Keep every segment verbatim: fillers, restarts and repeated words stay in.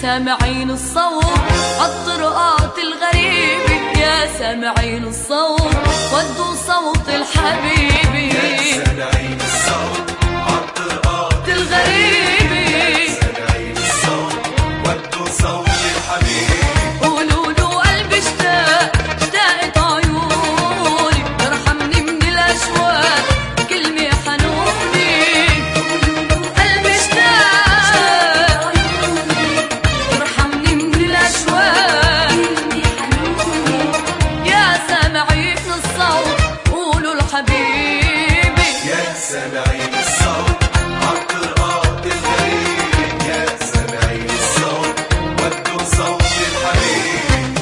سامعين الصوت الطرقات الغريبة، يا سامعين الصوت ودوا صوت الحبيبي، يا سامعين الصوت الطرقات الغريبة، يا سامعين الصوت ودوا صوت الحبيبي. قولوا له قلبي اشتاق اشتاقت عيوني، ارحمني من الاشواق كلمة حنوني، قلبي اشتاق ارحمني من الاشواق كلمة حنوني، يا سامعين الصوت قولوا لحبيبي، يا سامعين الصوت الطرقات الغريبة، يا سامعين الصوت ودوا صوت الحبيبي.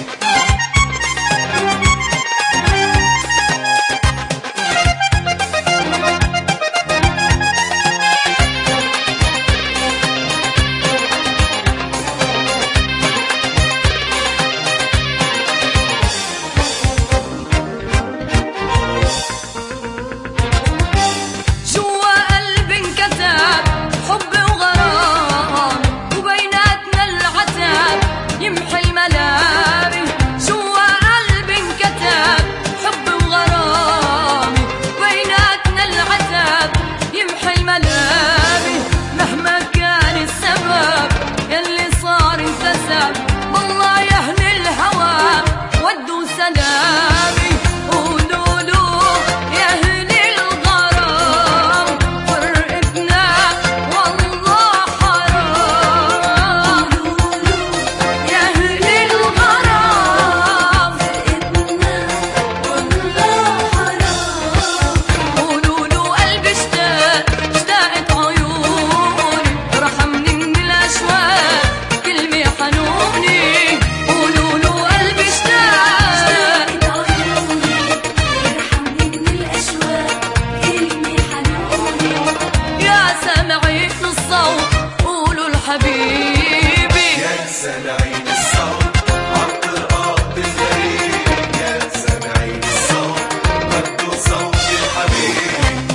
جوا قلبي انكتب حب وغرام، وبيناتنا العتاب يمحي الملامي، جوا قلبي انكتب حب وغرام، وبيناتنا العتاب يمحي الملامي، مهما كان السبب يلي صار انتسب، والله يهني الهوى ودوا سلامي، قولوا له يهني الغرام فرقتنا والله حرام، يهني الغرام فرقتنا والله حرام، قولوا له قلبي اشتاق اشتاقت عيوني، ارحمني من الاشواق كلمة حنوني، قولوا له قلبي اشتاق عيوني، ارحمني من الاشواق كلمة حنوني، يا سامعين الصوت قولوا لحبيبي، يا سامعين الصوت الطرقات الغريبة، يا سامعين الصوت ودوا صوت الحبيبي.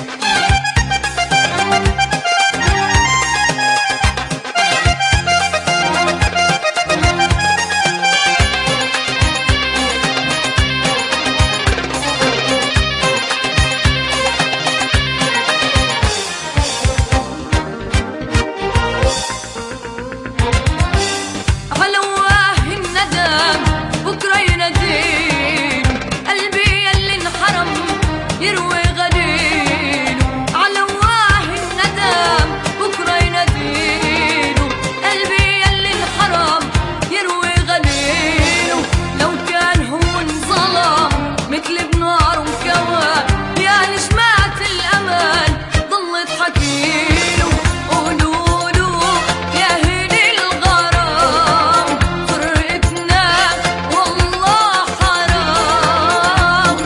على واه الندم بكرة يناديله، قلبي يلي انحرم يروي غليله، على واه الندم بكرة يناديله، قلبي يلي انحرم يروي غليله، لو كان هو انظلم مثل بنار وكوى، يا نجمات الأمل ضلت حكيله، قولوا له يهني الغرام فرقتنا والله حرام،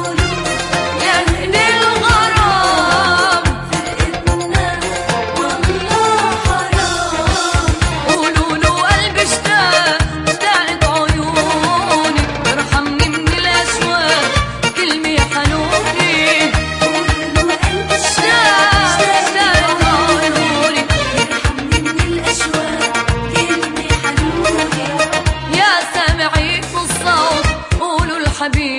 يهني الغرام فرقتنا والله حرام، قولوا له قلبي اشتاق اشتاقت عيوني، ارحمني من الاشواق كلمة حنوني، قولوا له قلبي اشتاق اشتاقت عيوني، ارحمني من الاشواق كلمة حنوني، يا سامعين الصوت قولوا لحبيبي.